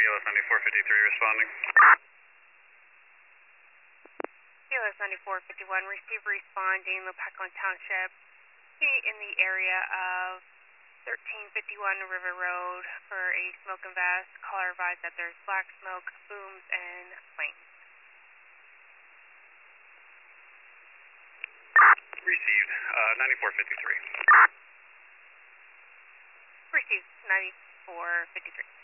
BLS 9453 responding. BLS 9451, receive responding, Lopakwan Township. Be in the area of 1351 River Road for a smoke and vest. Caller advised that there's black smoke, booms, and flames. Received, 9453. Received 9453.